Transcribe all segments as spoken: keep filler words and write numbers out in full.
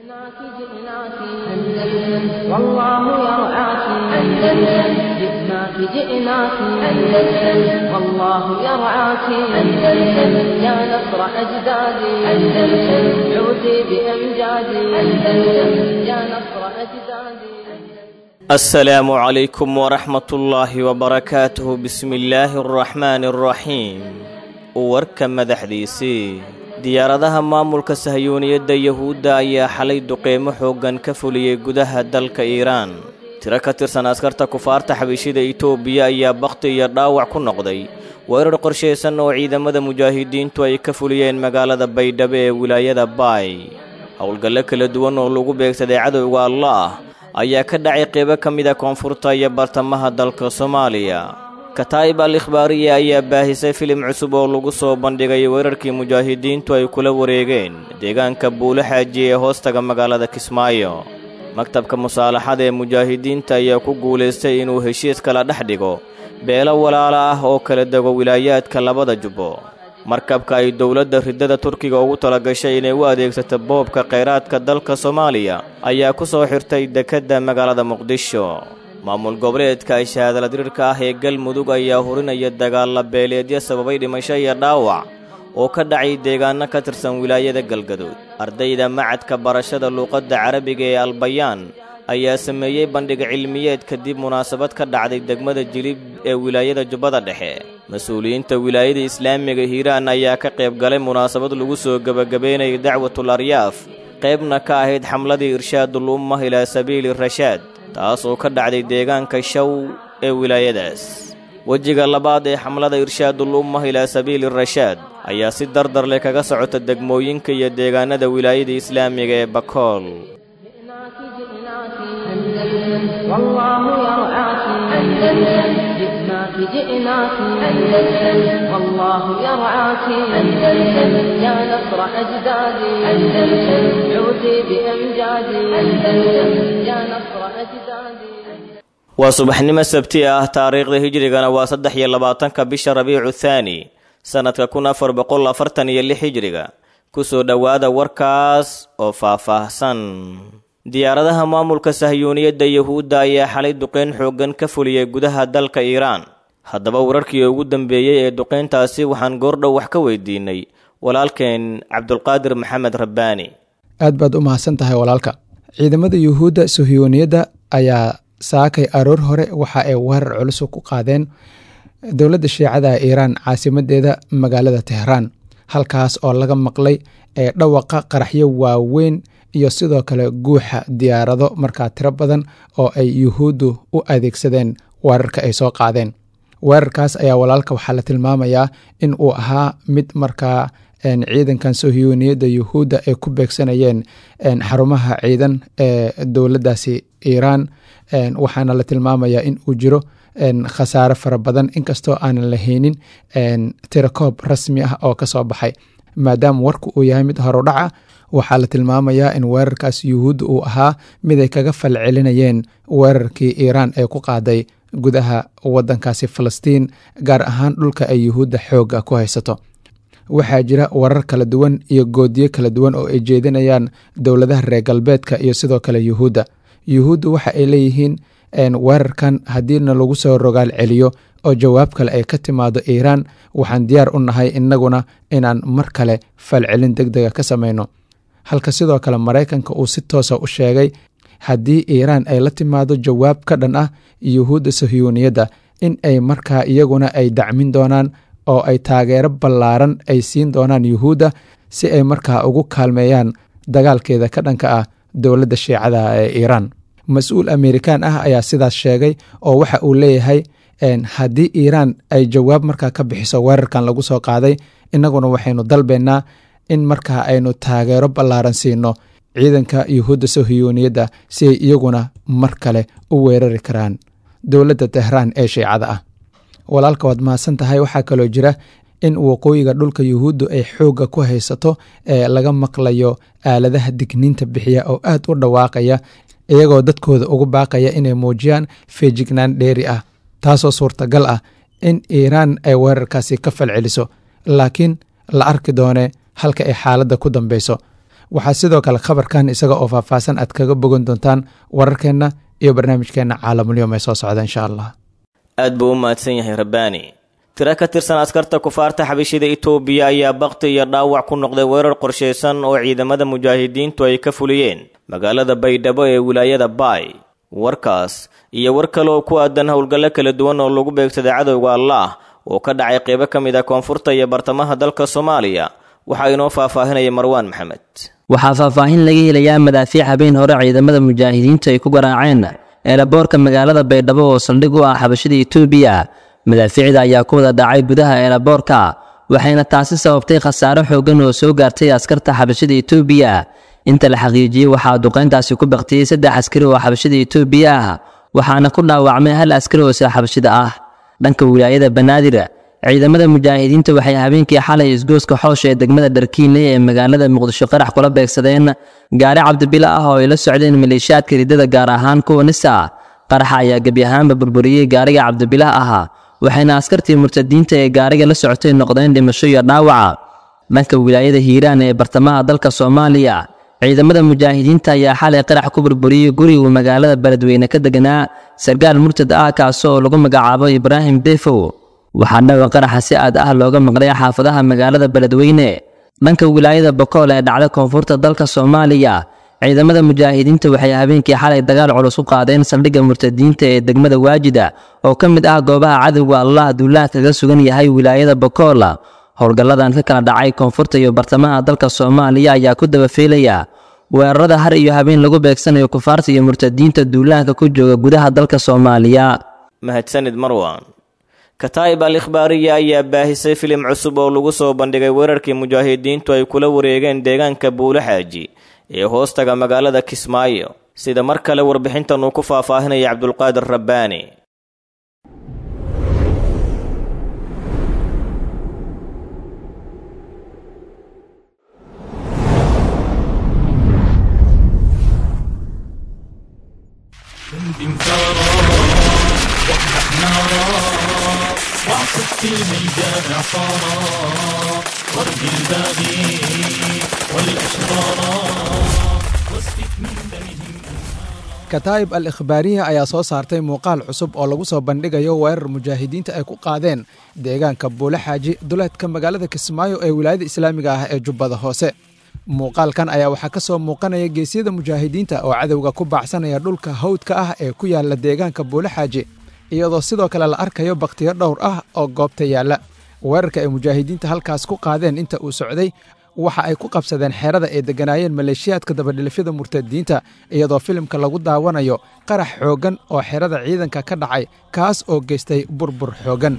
جئناك جئناك أندلس والله يرعاك أندلس جئناك جئناك أندلس والله يرعاك أندلس يا نصر أجدادي أندلس عودي بأمجادي أندلس يا نصر أجدادي. السلام عليكم ورحمة الله وبركاته. بسم الله الرحمن الرحيم. warka madaxdiisii diyaaradaha maamulka sahayuuniyadda yahuudda ayaa xalay duqeymo xoogan ka fuliyay gudaha dalka Iiraan. tiro ka tirsan askarta kufaarta xabashida Itoobiya ayaa baqti iyo dhaawac ku noqday weerar qorsheysan oo ciidamada mujaahidiintu ay ka fuliyeen magaalada Baydhabo ee wilaayada Baay. howlgallo kala duwan oo lagu beegsaday cadowga Allah ayaa ka dhacay qaybo ka mid ah koonfurta iyo bartamaha dalka Soomaaliya. kataib al-ikhbaariya ayaa baahisay filim cusub oo lagu soo bandhigay weerarkii mujaahidiintu ay kula wareegeen deegaanka Buule Xaaji ee hoostaga magaalada Kismaayo. maktabka musaalaxada ee mujaahidiinta ayaa ku guuleystay inuu heshiis kala dhex dhigo beelo walaalo ah oo kala dego wilaayaadka labada jubbo. markabka ay dowladda ridada Turkiga ugu talagashay inay u adeegsato boobka kheyraadka dalka Soomaaliya ayaa ku soo xirtay dekedda magaalada Muqdisho. maamul goboleedka ay shahaadada dirirka ah ee Galmudug ayaa hurinaya dagaal beeleedyo sababay dhimasho iyo dhaawac oo ka dhacay deegaano ka tirsan wilaayada Galgaduud. ardayda macadka barashada luqadda Carabiga ee Albayaan ayaa sameeyay bandhig cilmiyeed kadib munaasabad ka dhacday degmada Jilib ee wilaayada Jubbada Dhexe. mas'uuliyiinta wilaayada Islaamiga Hiiraan ayaa ka qayb galay munaasabad lagu soo gabagabeeyay dacwatul aryaaf qaybna ka ahayd xamladii irshaadul ummah ilaa sabiili rashaad taas oo ka dhacday deegaanka Shaw ee wilaayadaas. wajiga labaad ee xamlada irshaadul ummah ilaa sabiili rashaad ayaa si dardar leh kaga socota degmooyinka iyo deegaanada wilaayada Islaamiga ee Bakool. والله يرعاك أندلس جئناك جئناك أندلس والله يرعاك أندلس يا نصر أجدادي أندلس عودي بأمجادي أندلس يا نصر أجدادي. waa subaxnimo sabti ah taariikhda hijrigana waa saddex iyo labaatanka bisha Rabiicu Thaani sanadka kun afar boqol afartan iyo lix hijriga. ku soo dhawaada warkaas oo faahfaahsan. diyaaradaha maamulka sahayuuniyadda yahuudda ayaa xalay duqeyn xoogan ka fuliyay gudaha dalka Iiraan. haddaba wararkii ugu dambeeyay ee duqeyntaasi waxaan goordhow wax ka weydiinay walaalkeen Cabdulqaadir Maxamed Rabbaani. aad baad u mahadsan tahay walaalka. ciidamada yahuudda sahayuuniyadda ayaa saakay aroor hore waxa ay weerar culus ku qaadeen dowladda shiicada Iiraan caasimadeeda magaalada Tehraan, halkaas oo laga maqlay ee dhawaqa qaraxyo waaweyn iyo sidoo kale guuxa diyaarado markaa tiro badan oo ay yuhuuddu u adeegsadeen weerarka ay soo qaadeen. weerarkaas ayaa walaalka waxaa la tilmaamayaa in uu ahaa mid markaa ciidankan sahayuuniyadda yuhuudda ay ku beegsanayeen xarumaha ciidan ee dowladdaasi Iiraan. waxaana la tilmaamayaa in uu jiro khasaare fara badan inkastoo aanan lahaynin tirakoob rasmi ah oo ka soo baxay. maadaama warku uu yahay mid horudhaca, waxaa la tilmaamayaa in weerarkaas yuhuudda uu ahaa mid ay kaga falcelinayeen weerarkii Iiraan ee ku qaaday gudaha waddankaasi Falastiin, gaar ahaan dhulka ay yuhuudda xoogga ku haysato. waxaa jira warar kala duwan iyo goodiyo kala duwan oo ay jeedinayaan dowladaha reer galbeedka iyo sidoo kale yuhuudda. yuhuuddu waxa ay leeyihiin weerarkan haddiina lagu soo rogaal celiyo oo jawaab kale ay ka timaado Iiraan, waxaan diyaar u nahay innaguna inaan mar kale falcelin degdega ka samayno. halka sidoo kale Maraykanka uu si toosa u sheegay haddii Iiraan ay la timaado jawaab ka dhan ah yuhuudda sahayuuniyadda in ay markaa iyaguna ay dacmin doonaan oo ay taageero ballaaran ay siin doonaan yuhuudda si ay markaa ugu kaalmeeyaan dagaalkeeda ka dhanka ah dowladda shiicada ee Iiraan. mas-uul Amerikaan ah ayaa sidaas sheegay oo waxa uu leeyahay haddii Iiraan ay jawaab markaa ka bixiso weerarkan lagu soo qaaday, innaguna waxaynu dalbeynaa in markaa aynu taageero ballaaran siino ciidanka yuhuudda sahayuuniyadda si ay iyaguna mar kale u weerari karaan dowladda Tehraan ee shiicada ah. walaalka waad mahadsan tahay. waxaa kaloo jira in waqooyiga dhulka yuhuuddu ay xoogga ku haysato ee laga maqlayo aaladaha digniinta bixiya oo aad u dhawaaqaya, iyagoo dadkooda ugu baaqaya inay muujiyaan feejignaan dheeri ah, taasoo suurtagal ah in Iiraan ay weerarkaasi ka falceliso, laakiin la arki doone halka ay xaaladda ku dambeyso. waxaa sidoo kale khabarkan isaga oo faahfaahsan aad kaga bogan doontaan wararkeenna iyo barnaamijkeenna caalamulyoom ee soo socda insha allah. aad buu u mahadsan yahay rabbaani. tiro ka tirsan askarta kufaarta xabashida itoobiya ayaa bakti iyo dhaawac ku noqday weerar qorshaysan oo ciidamada mujaahidiintu ay ka fuliyeen magaalada baydhabo ee wilaayada baay. warkaas iyo war kale oo ku aadan howlgallo kala duwan oo lagu beegsaday cadowga allaah oo ka dhacay qaybo ka mid ah koonfurta iyo bartamaha dalka soomaaliya waxaa inoo faahfaahinaya marwaan maxamed. waxaa faahfaahin laga helayaa madaafiic habeen hore ciidamada mujaahidiinta ay ku garaaceen eelaboorka magaalada baydhabo oo saldhig u ah xabashida itoobiya. madaafiicda ayaa ku wada dhacay gudaha eelaboorka waxayna taasi sababtay khasaaro xoogan oo soo gaartay askarta xabashida itoobiya. inta la xaqiijiyey waxaa duqayntaasi ku baktiyey saddex askari oo xabashida itoobiya ah waxaana ku dhaawacmay hal askari oo xabashida ah. dhanka wilaayada banaadir ciidamada mujaahidiinta waxay habeenkii xalay isgooska xoosha ee degmada dharkiinle ee magaalada muqdisho qarax kula beegsadeen gaari cabdibila ah oo ay la socdeen maleeshiyaadka ridada gaar ahaan kuwa nisa. qaraxa ayaa gebi ahaanba burburiyey gaariga cabdibila ah waxayna askartii murtadiinta ee gaariga la socotay noqdeen dhimasho iyo dhaawaca. dhanka wilaayada hiiraan ee bartamaha dalka soomaaliya ciidamada mujaahidiinta ayaa xalay qarax ku burburiyey guriga magaalada beledweyne ka deganaa sargaal murtad ah kaas oo lagu magacaabo ibraahim defow. waxaa dhawa qaraxa si aad ah looga maqlay xaafadaha magaalada beledweyne. dhanka wilaayada bokool ee dhacda koonfurta dalka soomaaliya ciidamada mujaahidiinta waxay habeenkii xalay dagaal culus u qaadeen saldhigga murtadiinta ee degmada waajida oo ka mid ah goobaha cadowga allah duulaha kaga sugan yahay wilaayada bokool. howlgalladan ka kala dhacay koonfurta iyo bartamaha dalka soomaaliya ayaa ku daba feelaya weerarada har iyo habeen lagu beegsanayo kufaarta iyo murtadiinta duulaanka ku jooga gudaha dalka soomaaliya. mahadsanid marwan. kataa'ib al-ikhbaariya ayaa baahisay filim cusub oo lagu soo bandhigay weerarkii mujaahidiintu ay kula wareegeen deegaanka buulaxaaji ee hoostaga magaalada kismaayo sida mar kale warbixintan uu ku faahfaahinaya cabdulqaadir rabbaani. في الميدان عصارى ضرب الباغي والأشرارى واسفك من دمهم kataa'ib al-ikhbaariya ayaa soo saartay muuqaal cusub oo lagu soo bandhigayo weerar mujaahidiinta ay ku qaadeen deegaanka buulaxaaji duleedka magaalada kismaayo ee wilaayada islaamiga ah ee jubbada hoose. muuqaalkan ayaa waxaa ka soo muuqanaya geesyada mujaahidiinta oo cadowga ku baacsanaya dhulka hawdka ah ee ku yaala deegaanka buulaxaaji iyadoo sidoo kale la arkayo bakhtiyo dhowr ah oo goobta yaalla. weerarka ay mujaahidiinta halkaas ku qaadeen inta uu socday waxa ay ku qabsadeen xeerada ay degganaayeen maleeshiyaadka dabadhilifyada murtadiinta iyadoo filimka lagu daawanayo qarax xooggan oo xeerada ciidanka ka dhacay kaas oo geystay burbur xooggan.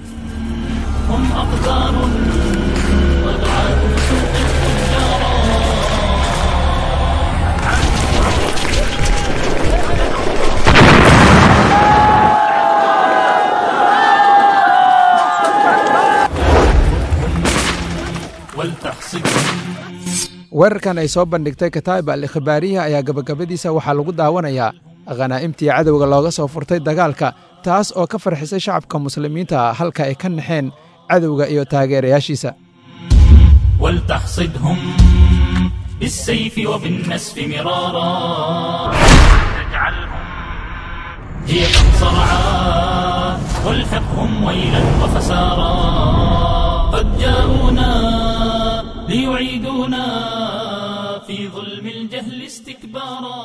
weerarkan ay soo bandhigtay kataa'ib al-ikhbaariya ayaa gabagabadiisa waxaa lagu daawanayaa khanaa'imtii cadowga looga soo furtay dagaalka taas oo ka farxisay shacabka muslimiinta halka ay ka naxeen cadowga iyo taageerayaashiisa. waltaxsidhum bisayfi wabinasfi miraara tajcalhum jiiqan sarcaa walhiqhum waylan wafasaara qad jaa'uuna ليعيدونا في ظلم الجهل استكبارا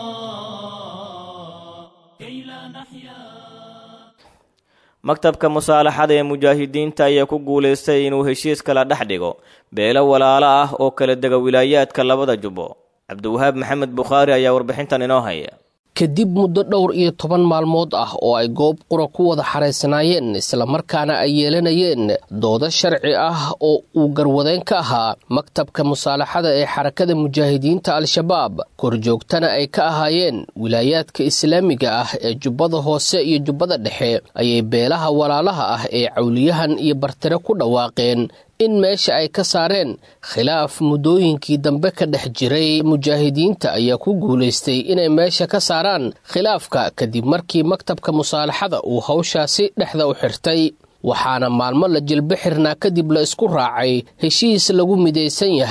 كي لا نحيا. maktabka musaalaxada ee mujaahidiinta ayaa ku guulaystay inuu heshiis kala dhex dhigo beelo walaalo ah oo kala dega wilaayaadka labada jubbo. cabdiwahaab maxamed bukhaari ayaa warbixintan inoo haya. kadib muddo dhowr iyo toban maalmood ah oo ay goob qura ku wada xaraysanaayeen islamarkaana ay yeelanayeen doodo sharci ah oo uu garwadeen ka ahaa maktabka musaalaxada ee xarakada mujaahidiinta al-shabaab korjoogtana ay ka ahaayeen wilaayaadka islaamiga ah ee jubbada hoose iyo jubbada dhexe ayay beelaha walaalaha ah ee cawliyahan iyo bartire ku dhawaaqeen in meesha ay ka saareen khilaaf muddooyinkii dambe ka dhex jiray. mujaahidiinta ayaa ku guulaystay inay meesha ka saaraan khilaafka kadib markii maktabka musaalaxada uu hawshaasi dhexda u xirtay, waxaana maalmo la jilbo xirnaa kadib la isku raacay heshiis lagu midaysan yahay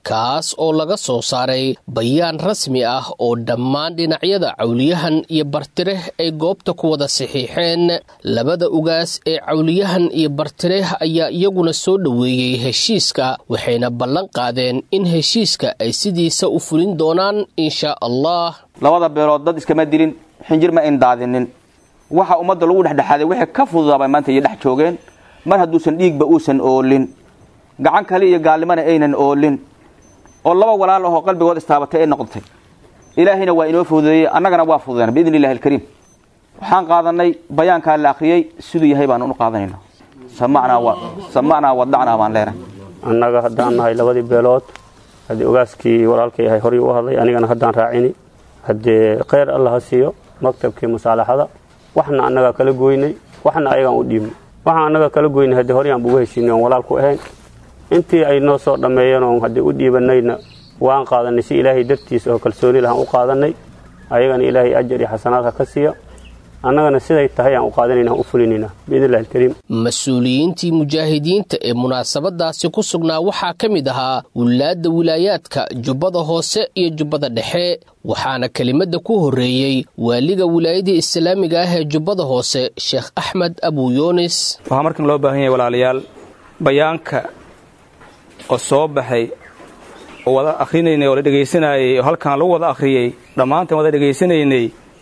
kaas oo laga soo saaray bayaan rasmi ah oo dhammaan dhinacyada cawliyahan iyo bartireh ay goobta ku wada saxiixeen labada ugaas ee cawliyahan iyo bartireh ayaa iyaguna soo dhoweeyey heshiiska waxayna ballan qaadeen in heshiiska ay sidiisa u fulin doonaan insha allah labada beelood dad iskama dilin xinjir ma indaadinin waxa ummadda lagu dhexdhexaaday wixii ka fududaabay maanta iyo dhex joogeen mar hadduusan dhiigba uusan oolin gacan kale iyo gaalnimana aynan oolin oo laba walaal ahoo qalbigood istaabatay ay noqotay ilaahayna waa inoo fududeeyey annagana waa fududeen biidni illahi alkariim waxaan qaadanay bayaankaa la akhriyey siduu yahay baan unu qaadanaynaa samacnaa wa samacnaa wadacnaa baan leenahay annaga haddaan nahay labadii beelood haddii ogaaskii walaalkay ahay horay u hadlay anigana haddaan raacini haddee kheyr alla ha siiyo maktabkii musaalaxada waxna annagaa kala goynay waxna ayagaan u dhiibnay waxaan annaga kala goynay haddii horyaan buuga heshiinay oon walaalku ahayn intii ay noo soo dhammeeyeen oon haddii u dhiibanayna waan qaadanay si ilaahay dartiisa oo kalsooni lahaan u qaadanay ayagana ilaahay ajar iyo xasanaad ha ka siiya annagana siday tahay aan u qaadanayna aan u fulinayna biidnillahi alkariim mas-uuliyiintii mujaahidiinta ee munaasabadaasi ku sugnaa waxaa ka mid ahaa wilaadda wilaayaadka jubbada hoose iyo jubbada dhexe waxaana kelimadda ku horreeyey waaliga wilaayadii islaamiga ah ee jubbada hoose sheekh axmed abuu yuunis waxaa markan loo baahan yahay walaalayaal bayaanka oo soo baxay oo wada akhrinaynay oo la dhegaysanayey oo halkan lagu wada akhriyey dhammaanteen wada dhegaysanaynay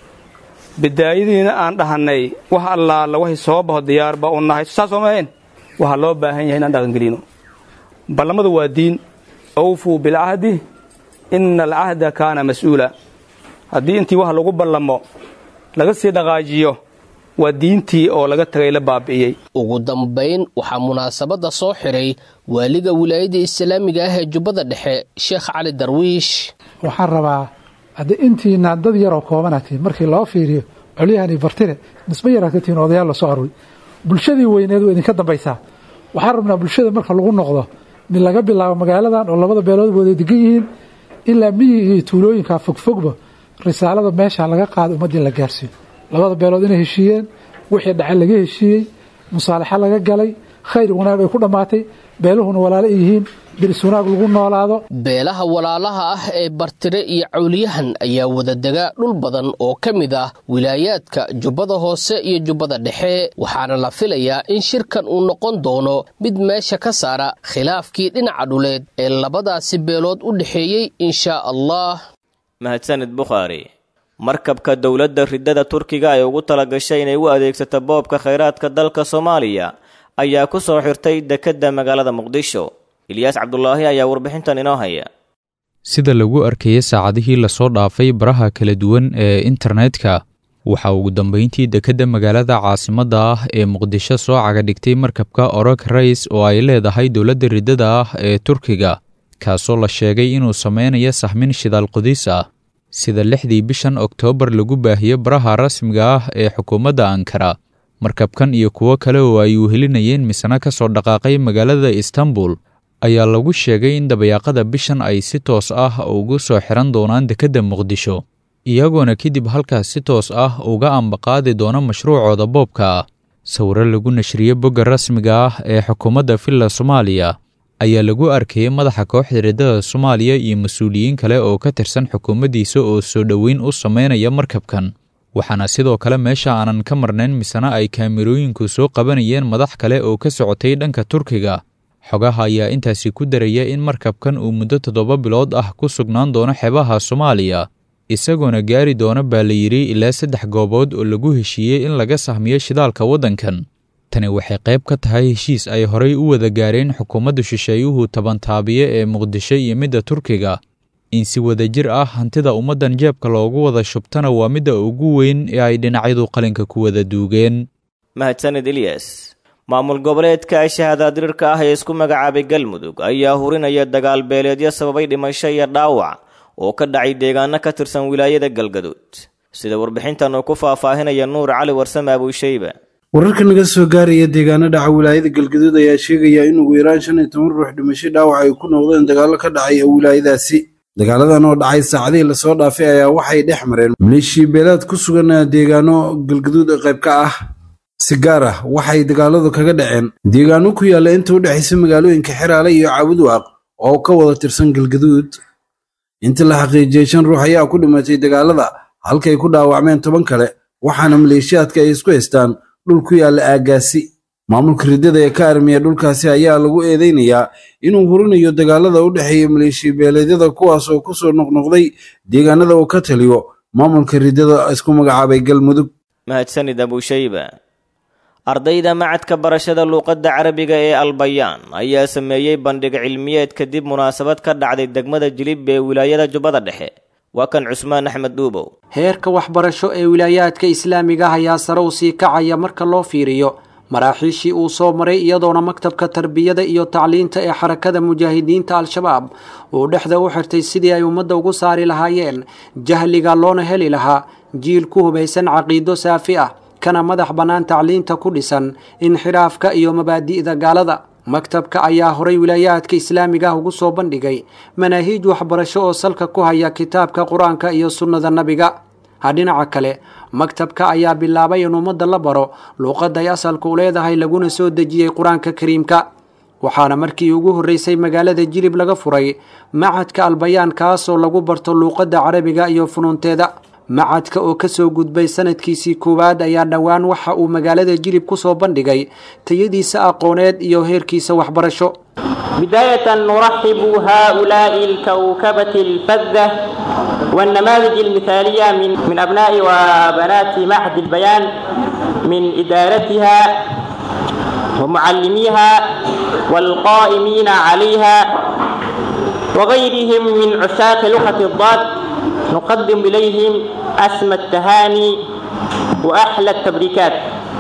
bidaayadiina aan dhahannay wax allaala waxay soo baxo diyaarba u nahay saas oo mahayn waxaa loo baahan yahay inaan dhaqangelino ballamadu waa diin awfuu bilcahdi inna alcahda kaana mas-uula haddii intii wax lagu ballamo laga sii dhaqaajiyo waa diintii oo laga tagay la baabi'iyey ugu dambayn waxaa munaasabadda soo xiray waaliga wilaayadda islaamiga ah ee jubbada dhexe sheekh cali darwiish waxaan rabaa haddii intiina dad yaroo koobanatiin markii loo fiiriyo colyahani bartire nisba yaraad ka tihiin odayaal la soo aruuray bulshadii weyneed waa idinka dambaysaa waxaan rabnaa bulshada marka lagu noqdo mid laga bilaabo magaaladan oo labada beelood wada degan yihiin ilaa miyiga iyo tuulooyinka fogfogba risaalada meesha laga qaado ummaddii la gaarsiiyo labada beelood inay heshiiyeen wixii dhace laga heshiiyey musaalaxa laga galay khayr wanaag ay ku dhammaatay beeluhuna walaalo ay yihiin diris wanaag lagu noolaado beelaha walaalaha ah ee bartire iyo cawliyahan ayaa wadadega dhul badan oo ka mid ah wilaayaadka jubbada hoose iyo jubbada dhexe waxaana la filayaa in shirkan uu noqon doono mid meesha ka saara khilaafkii dhinaca dhuleed ee labadaasi beelood u dhexeeyey inshaa allah mahadsanid bukhaari markabka dowladda riddada turkiga ay ugu talagashay inay u adeegsato boobka khayraadka dalka soomaaliya ayaa ku soo xirtay dekedda magaalada muqdisho ilyaas cabdulaahi ayaa warbixintan inoo haya sida lagu arkayay saacadihii lasoo dhaafay baraha kala duwan ee internetka waxaa ugu dambayntii dekedda magaalada caasimadda ah ee muqdisho soo cagadhigtay markabka orog rays oo ay leedahay dowladda riddada ah ee turkiga kaasoo la sheegay inuu sameynayo sahmin shidaal qudis ah sida lixdii bishan oktoobar lagu baahiyo baraha rasmiga ah ee xukuumadda ankara markabkan iyo kuwo kale oo ay uhelinayeen misna ka soo dhaqaaqay magaalada istanbul ayaa lagu sheegay in dabayaaqada bishan ay si toos ah ugu soo xiran doonaan dekedda muqdisho iyagoona kadib halkaas si toos ah uga ambaqaadi doona mashruucooda boobka ah sawiro lagu nashriye bogga rasmiga ah ee xukuumadda villa soomaaliya ayaa lagu arkayay madaxa kooxda riddada soomaaliya iyo mas-uuliyiin kale oo ka tirsan xukuumaddiisa oo soo dhoweyn u sameynaya markabkan waxaana sidoo kale meesha aanan ka marnayn misena ay kaamirooyinku soo qabanayeen madax kale oo ka socotay dhanka turkiga xogaha ayaa intaasi ku daraya in markabkan uu muddo toddoba bilood ah ku sugnaan doono xeebaha soomaaliya isagoona gaari doona baa la yidhi ilaa saddex goobood oo lagu heshiiyey in laga sahmiyo shidaalka waddankan tani waxay qayb ka tahay heshiis ay horay u wada gaareen xukuumadda shisheeyuhu tabantaabiye ee muqdisho iyo midda turkiga in si wadajir ah hantida ummaddan jeebka loogu wada shubtana waa midda ugu weyn ee ay dhinacyadu qalinka ku wada duugeen mahadsanid ilyas maamul goboleedka shahaada dirirka ah ee isku magacaabay galmudug ayaa hurinaya dagaal beeleedyo sababay dhimasho iyo dhaawac oo ka dhacay deegaano ka tirsan wilaayada galgaduud sida warbixintan uu ku faahfaahinaya nuur cali warsame abuushayba wararka naga soo gaaraya deegaano dhaca wilaayada galgaduud ayaa sheegaya in ugu yaraan shan iyo toban ruux dhimasho dhaawac ay ku noqdeen dagaallo ka dhacay wilaayadaasi dagaaladan oo dhacay saacadihii lasoo dhaafay ayaa waxay dhex mareen maleeshii beelaad ku sugan deegaano galgaduud qayb ka ah si gaar ah waxay dagaaladu kaga dhaceen deegaano ku yaalla inta u dhexaysa magaalooyinka xeraale iyo caabudwaaq oo ka wada tirsan galgaduud inta la xaqiijiyey shan ruux ayaa ku dhimatay dagaalada halkay ku dhaawacmeen toban kale waxaana maleeshiyaadka ay isku haystaan dhul ku yaalla aagaasi maamulka riddada ee ka armiya dhulkaasi ayaa lagu eedeynayaa inuu hurinayo dagaalada u dhexeeya maleeshiya beeleedyada kuwaas oo kusoo noqnoqday deegaanada uu ka taliyo maamulka riddada isku magacaabay galmudug mahadsanid abushayba ardayda macadka barashada luuqadda carabiga ee albayaan ayaa sameeyey bandhig cilmiyeed kadib munaasabad ka dhacday degmada jilib ee wilaayada jubbada dhexe waa kan cusmaan axmed dhuubow heerka waxbarasho ee wilaayaadka islaamiga ayaa sare u sii kacaya marka loo fiiriyo maraaxiishii uu soo maray iyadoona maktabka tarbiyada iyo tacliinta ee xarakada mujaahidiinta al-shabaab uu dhexda u xirtay sidii ay ummadda ugu saari lahaayeen jahliga loona heli lahaa jiil ku hubaysan caqiido saafi ah kana madax bannaan tacliinta ku dhisan inxiraafka iyo mabaadi'da gaalada maktabka ayaa horay wilaayaadka islaamiga ugu soo bandhigay manaahiij waxbarasho oo salka ku haya kitaabka qur-aanka iyo sunnada nabiga dhinaca kale maktabka ayaa bilaabay in ummadda la baro luuqadda ay asalku u leedahay laguna soo dejiyey qur-aanka kariimka waxaana markii ugu horreysay magaalada jilib laga furay macadka albayaan kaasoo lagu barto luuqadda carabiga iyo funuunteeda macadka oo kasoo gudbay sanadkiisii koowaad ayaa dhowaan waxa uu magaalada jilib ku soo bandhigay tayadiisa aqooneed iyo heerkiisa waxbarasho بداية نرحب هؤلاء الكوكبة الفذة والنماذج المثالية من من أبناء وبنات معهد البيان من إدارتها ومعلميها والقائمين عليها وغيرهم من عشاق لغة الضاد نقدم إليهم أسمى التهاني وأحلى التبريكات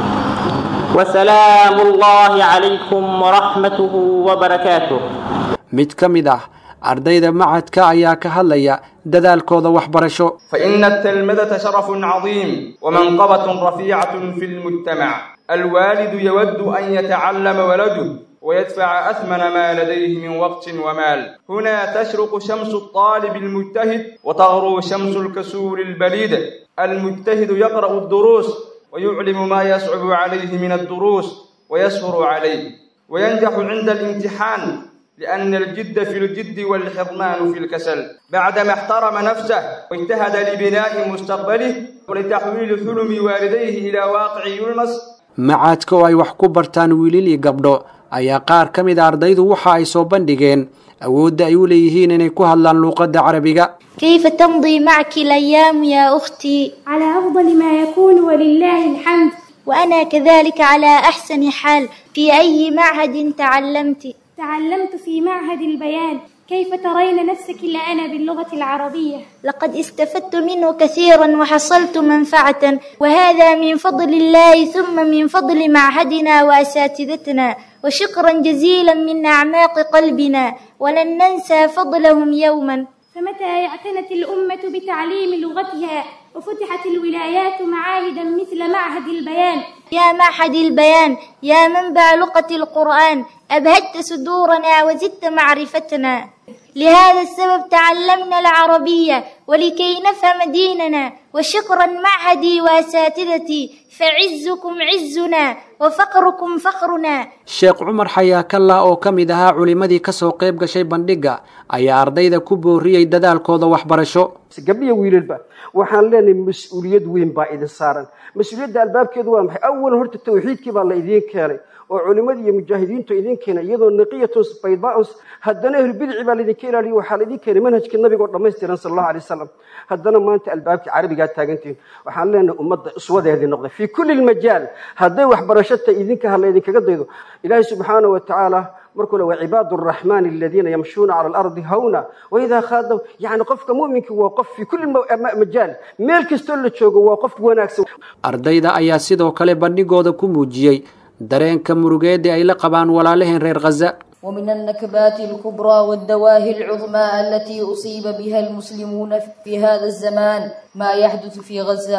وسلام الله عليكم ورحمته وبركاته mid ka mid ah ardayda macadka ayaa ka hadlaya dadaalkooda waxbarasho فإن التلمذة شرف عظيم ومنقبة رفيعة في المجتمع الوالد يود أن يتعلم ولده ويدفع أثمن ما لديه من وقت ومال هنا تشرق شمس الطالب المجتهد وتغرو شمس الكسول البليد المجتهد يقرأ الدروس ويعلم ما يصعب عليه من الدروس ويسهر عليه وينجح عند الامتحان لأن الجد في الجد والحرمان في الكسل بعدما احترم نفسه واجتهد لبناء مستقبله ولتحويل حلم والديه إلى واقع يلمس macadka oo ay wax ku bartaan wiilal iyo gabdho ayaa qaar ka mid a ardaydu waxa ay soo bandhigeen awoodda ay u leeyihiin inay ku hadlaan luuqadda carabiga كيف تمضي معك الأيام يا أختي؟ على أفضل ما يكون ولله الحمد وأنا كذلك على أحسن حال في أي معهد تعلمت؟ تعلمت في معهد البيان كيف ترين نفسك الآن باللغة العربية؟ لقد استفدت منه كثيرا وحصلت منفعة وهذا من فضل الله ثم من فضل معهدنا وأساتذتنا وشكرا جزيلا من أعماق قلبنا ولن ننسى فضلهم يوما فمتى اعتنت الأمة بتعليم لغتها وفتحت الولايات معاهدا مثل معهد البيان يا معهد البيان يا منبع لغة القرآن أبهجت صدورنا وزدت معرفتنا لهذا السبب تعلمنا العربية ولكي نفهم ديننا وشكرا معهدي وأساتذتي فعزكم عزنا وفقركم فقرنا sheekh cumar xayaakalla oo ka mid ahaa culimadii ka soo qayb gashay bandhigga ayaa ardayda ku booriyey dadaalkooda waxbarasho gabdhiya wiilalba waxaan leenahay mas'uuliyad weyn baa idin saaran mas'uuliyadda albaabkeedu waa maxay awal horta tawxiidkii baa la idiin keenay oo culimadii iyo mujaahidiintu idin keenay iyadoo naqiyatun baydaa'us haddana ehlubidci baa laidinka ilaaliyo waxaa laidin keenay manhajkii nabiga oo dhammaystiran sala allahu alay wasalam haddana maanta albaabkii carabigaa taagantihin waxaan leenahay ummadda uswadeedii noqday fii kulli lmajaal hadday waxbarasho tahay idinka ha laydinkaga daydo ilaahay subxaanahu watacaala markuu le وعباد الرحمن الذين يمشون على الأرض هونا وإذا خاضوا يعني قفك مؤمنك وقف في كل مجال ميل كستول جوجو وقف وناكس ardayda ayaa sidoo kale bandhigooda ku muujiyey dareenka murugeed ay la qabaan walaalaheen reer Gaza ومن النكبات الكبرى والدواهي العظمى التي أصيب بها المسلمون في هذا الزمان ما يحدث في غزة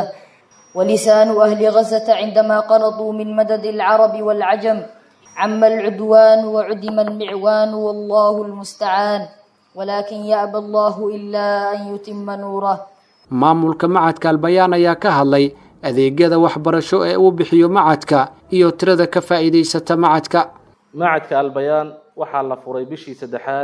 ولسان أهل غزة عندما قنطوا من مدد العرب والعجم عم العدوان وعدم المعوان والله المستعان ولكن يأبى الله إلا أن يتم نوره maamulka macadka albayaan ayaa ka hadlay adeegyada waxbarasho ee uu bixiyo macadka iyo tirada ka faa'iideysata macadka macadka albayaan waxaa la furay bishii saddexaad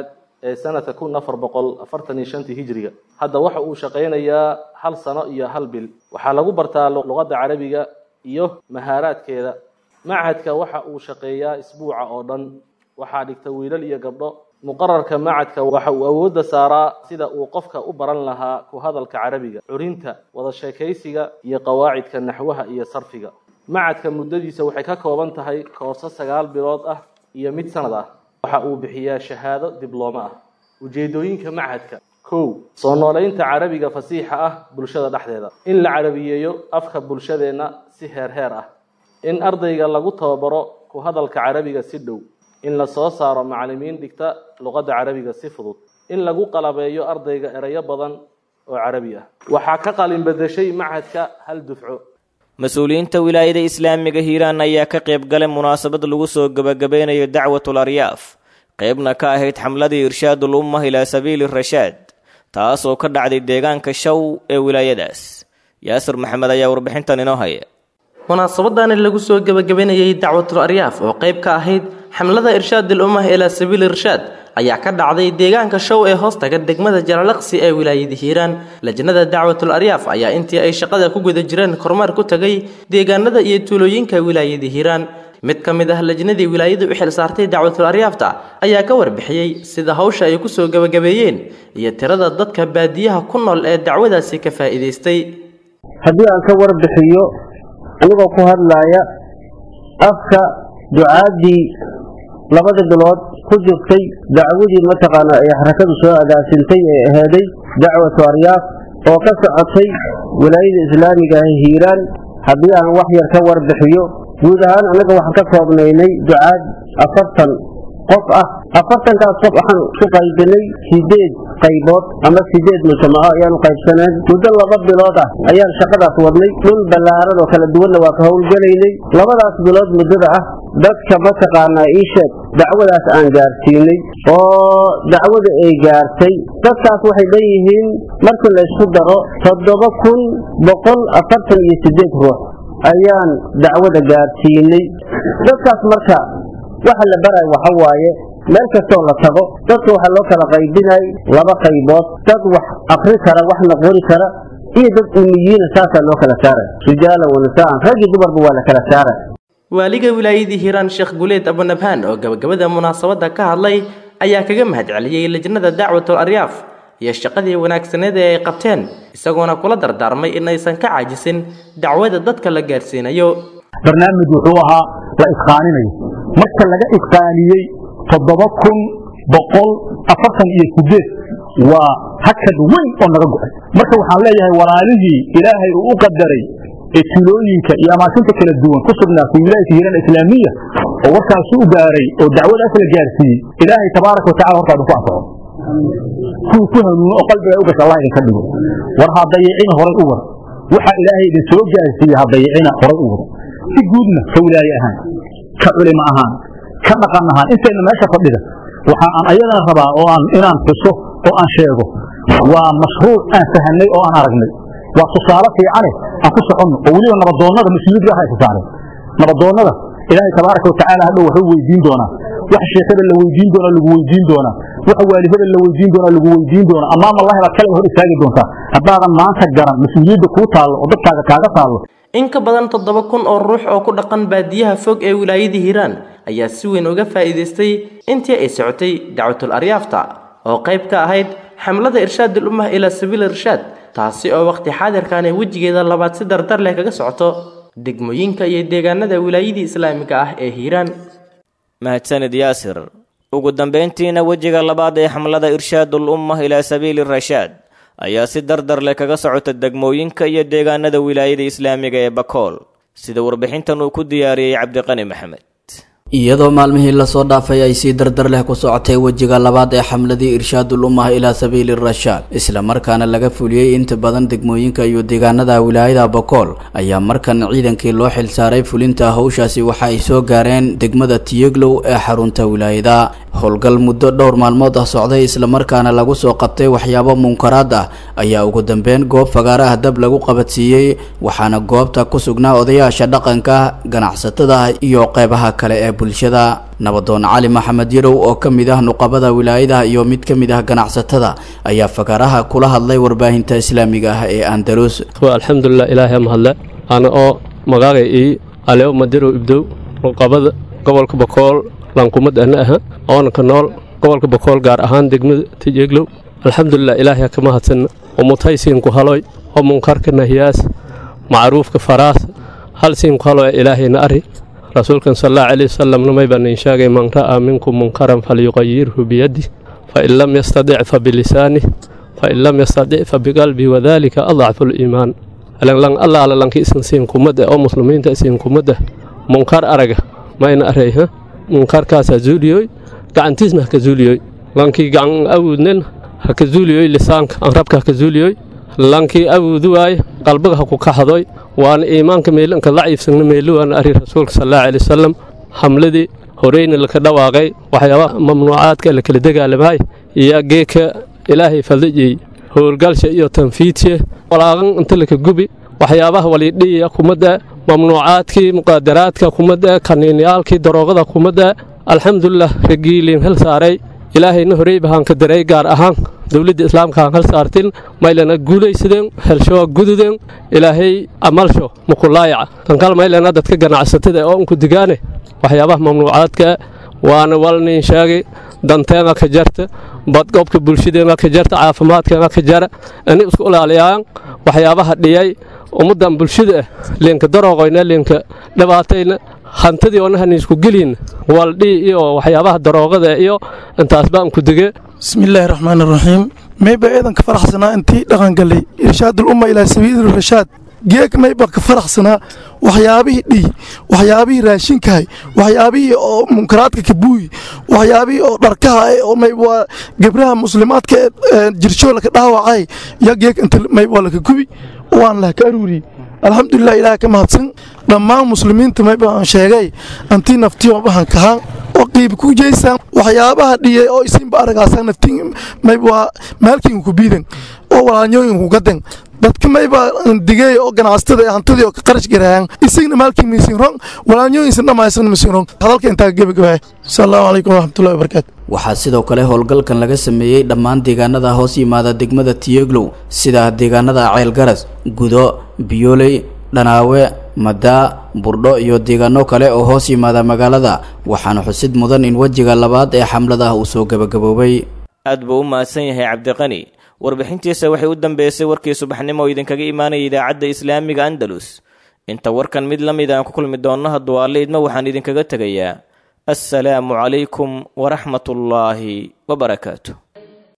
ee sanadka kun afar boqol afartan iyo shantii hijriga. Hadda waxa uu shaqaynayaa hal sano iyo hal bil. Waxaa lagu bartaa luqadda carabiga iyo mahaaraadkeeda. Machadka waxa uu shaqeeyaa isbuuca oo dhan. Waxaa dhigta wiilal iyo gabdho. Muqarrarka machadka waxa uu awoodda saaraa sida uu qofka u baran lahaa ku hadalka carabiga, curinta, wada sheekaysiga iyo qawaacidka naxwaha iyo sarfiga. Machadka muddadiisa waxay ka kooban tahay koorso sagaal bilood ah iyo mid sanad ah. Waxa uu bixiyaa shahaado diblooma ah. Ujeedooyinka machadka: kow, soo noolaynta carabiga fasiixa ah bulshada dhexdeeda. In la carabiyeeyo afka bulshadeena si heer heer ah. In ardayga lagu tababaro ku hadalka carabiga si dhow. In la soo saaro macallimiin dhigta luqadda carabiga si fudud. In lagu qalabeeyo ardayga erayo badan oo carabi ah. Waxaa ka qalin bedeshay machadka hal dufco. mas-uuliyiinta wilaayada islaamiga hiiraan ayaa ka qayb galay munaasabad lagu soo gabagabeynayo dacwatul aryaaf, qaybna ka ahayd xamladii irshaadul ummah ilaa sabiili rashaad, taas oo ka dhacday deegaanka shaw ee wilaayadaas. yaasir maxamed ayaa warbixintan inoo haya. munaasabadani lagu soo gabagabeynayay dacwatul aryaaf oo qayb ka ahayd xamlada irshaadul ummah ilaa sabiili rashaad ayaa ka dhacday deegaanka shaw ee hoostaga degmada Jalalaqsi ee wilaayada Hiiraan. Lajnada dacwatul aryaaf ayaa intii ay shaqada ku guda jireen kormeer ku tagay deegaanada iyo tuulooyinka wilaayada Hiiraan. mid ka mid ah lajnadii wilaayadu u xil saartay dacwatul aryaafta ayaa ka warbixiyay sida hawsha ay ku soo gabagabeeyeen iyo tirada dadka baadiyaha ku nool ee dacwadaasi ka faa'iideystay. haddii aan ka warbixiyo anigoo ku hadlaya afka ducaadii labada bilood ku jirtay dacwadii mataqaana ay xarakadu soo agaasintay ee aheeday dacwatu aryaaf oo ka socotay wilaayada islaamiga ah Hiiraan. haddii aan wax yar ka warbixiyo, guud ahaan anaga waxaan ka koobnaynay ducaad afartan qof ah. afartankaas qof waxaan ku qaybinay sideed qaybood ama sideed mujtamaco ayaan qaybsaneen. muddo laba bilood ah ayaan shaqadaas wadnay. dhul ballaaran oo kala duwanna waa ka howlgelaynay. labadaas bilood muddada ah dadka mataqaanaa ii sheeg dacwadaas aan gaarsiinay oo dacwada ay gaartay, dadkaas waxay leeyihiin markii la isku daro toddoba kun boqol afartan iyo sideed ruux ayaan dacwada gaarsiinay. dadkaas marka waxa la baray waxa waaye meel kastoo la tago dadka waxaa loo kala qaybinay laba qaybood: dad wax akhri kara waxna qori kara iyo dad ummiyiina. saasaa loo kala saaray, rijaala wa nisaan, rag iyo dumarba waa la kala saaray. waaliga wilaayada Hiiraan Sheekh Guleed Abu Nabhaan oo gabagabada munaasabada ka hadlay ayaa kaga mahadceliyay lajnada dacwatul aryaaf iyo shaqadii wanaagsaneed ee ay qabteen, isagoona kula dardaarmay in aysan ka caajisin dacwada dadka la gaarsiinayo. barnaamij wuxuu ahaa la isqaaninayo. marka laga isqaaniyey toddoba kun boqol afartan iyo sideed waa hakad weyn oo naga go'ay. marka waxaan leeyahay walaalihii ilaahay uu u qadaray ee tuulooyinka iyo amaakinta kala duwan ku sugnaatay wilaayada Hiiraan islaamiya oo warkaas u gaaray oo dacwadaas la gaarsiiyey, ilaahay tabaaraka wa tacaala horta ku anfaco. ku ku hanuun oo qalbiga u gashay Allah idin ka dhigo. war hadayicina horay u war waxa ilaahay idin soo gaarsiiyay hadayicina horay u war. si guudna ka wilaaya ahaan, ka culimo ahaan, ka dhaqan ahaan intayna meesha fadhida waxa aan ayadana rabaa oo aan inaan xuso oo aan sheego waa mashruuc aan fahanay oo aan aragnay. waa tusaale fiican aan ku socono oo waliba nabadoonnada mas'uuliyadda ay saareen. nabadoonnada ilaahay tabaaraka wa tacaala hadhow wuxuu weydiin doonaa wax sheekada la weydiin doona lagu weydiin doonaa, waxa waalidada la weydiin doona lagu weydiin doonaa. amaam Allah la kala hor istaagi doontaa haddaadan maanta garan mas'uuliyadda ku taalo oo dadkaaga kaaga taalo. in ka badan toddoba kun oo ruux oo ku dhaqan baadiyaha fog ee wilaayada Hiiraan ayaa si weyn uga faa'iideystay intii ay socotay dacwatul aryaafta oo qayb ka ahayd xamlada irshaadul ummah ilaa sabiil rashaad, taasi oo waqti xaadirkan ay wajigeeda labaad si dardar leh kaga socoto degmooyinka iyo deegaanada wilaayada islaamiga ah ee Hiiraan. mahadsanid yaasir. ugu dambeyntiina wajiga labaad ee xamlada irshaadul ummah ilaa sabiili rashaad ayaa si dardar leh kaga socota degmooyinka iyo deegaanada wilaayada islaamiga ee Bakool, sida warbixintan uu ku diyaariyay Cabdiqani Maxamed. iyadoo maalmihii la soo dhaafay ay si dardar leh ku socotay wajiga labaad ee xamladii irshaadul ummah ilaa sabiili rashaad, isla markaana laga fuliyay inta badan degmooyinka iyo deegaanada wilaayada Bakool, ayaa markan ciidankii loo xil saaray fulinta hawshaasi waxa ay soo gaareen degmada Tiyaglow ee xarunta wilaayada. howlgal muddo dhowr maalmood ah socday islamarkaana lagu soo qabtay waxyaabo munkaraad ah ayaa ugu dambeyn goob fagaaraha dab lagu qabadsiiyey waxaana goobta ku sugnaa odayaasha dhaqanka ganacsatada iyo qeybaha kale ee bulshada nabadoon cali maxamed yarow oo ka mid ah nuqabada wilaayadaha iyo mid ka mid ah ganacsatada ayaa fagaaraha kula hadlay warbaahinta islaamiga ah ee andalus alxamdulilah ilaahay mahadle ana oo magaaga ii alew madirow ibdow nuqabada gobolka bakool lankumad ana aha oona ka nool gobolka bakool gaar ahaan degmada tijeglow alxamdulilah ilaahay ka mahadsan umutaysiin ku haloy oo munkarka nahiyaas macruufka faraas hal siin ku haloy ilaahayna ari rasuulkan sallallahu alayhi wasallam numay baan sheegay man ra'a minkum munkaran falyughayyirhu bi yadihi fa in lam yastadi' fa bi lisanihi fa in lam yastadi' fa bi qalbihi wa dhalika adhafu al-iman alan lan allah lan ki isin siin kumada oo muslimiinta isin kumada munkar araga ma ina arayha munkarkaas azuuliyoy gacantiisna ka zuuliyoy lankii gacan awudnen ha ka zuuliyoy lisaanka aan rabka ka zuuliyoy lankii awudu waay qalbiga ha ku kaxadoy waan iimaanka meelanka daciifsan meeluwan ari rasuulka sallallahu alayhi wasallam hamladii horeyna la ka dhawaaqay waxyaaba mamnuucaadka la kala dagaalamay iyo geeka ilaahay fadhiyay howlgalsha iyo tanfiidka walaaqan inta la ka gubi waxyaabaha waliidhiya kumada mamnuucaadkii muqaadaraadka kumada kaniiniyaalkii daroogada kumada alxamdulillah ragiilin hal saaray ilaahayna horey baan ka daray gaar ahaan dawladda islaamka hal saartin maylana guulaysadeen helsho gududeen ilaahay amalsho mukulaayaca tan kale maylana dadka ganacsatada oo ku digaane waxyaabaha mamnuucaadka waana walnin sheegay danteena ka jarta bad goobka bulshadeena ka jarta caafimaadkeena ka jara ani isku ilaaliyaan waxyaabaha dhiyay ummadan bulshada leenka darooqayna leenka dhibaatayna hantadii oo nahan isku gelin waldhi iyo waxyaabaha daroogada iyo intaas baan ku dige bismillaahir rahmaanir rahiim mayba eedan ka faraxsanaa intii dhaqan galay irshaadul umma ila sabiilir rashaad geek mayba ka faraxsanaa waxyaabihii dhii waxyaabihii raashinkahay waxyaabihii oo munkaraadka ka buuyi waxyaabihii oo dharkaha oo mayba gabraha muslimaadka jirshoola ka dhaawacay ya geek inta mayba la ka gubi waan la ka aruuri alxamdulilah ilaaha ka mahadsan dhammaan muslimiinta mayba aan sheegay antii naftiyo bahan kahaan oo qiib ku jeysaan waxyaabaha dhiyay oo isinba aragaasan naftiin mayba maalkiin ku biidan oo walaanyooyin ku gadan dadka mayba digay oo ganacsatada hantadii oo ka qarash garayaan isagna maalkiin miisin rong walaanyooyin sin dhamaysan miisin rong hadalka intaa gabagabay sallallahu alaykum wa rahmatullahi wa barakatuh waxaa sidoo kale howlgalkan laga sameeyey dhammaan deegaanada hoos yimaada degmada tiyeglow sida deegaanada ceelgaras gudo biyooley dhanaawe madaa burdho iyo deegaano kale oo hoos yimaada magaalada waxaana xusid mudan in wejiga labaad ee xamlada uu soo gabagaboobay aad buu u mahadsan yahay cabdiqani warbixintiisa waxay u dambeysay warkii subaxnimo oo idinkaga imaanaya idaacadda islaamiga andalus inta warkan mid la mid aan ku kulmi doonno hadduu alle idma waxaan idinkaga tegayaa assalaamu calaykum waraxmatullaahi wabarakaatu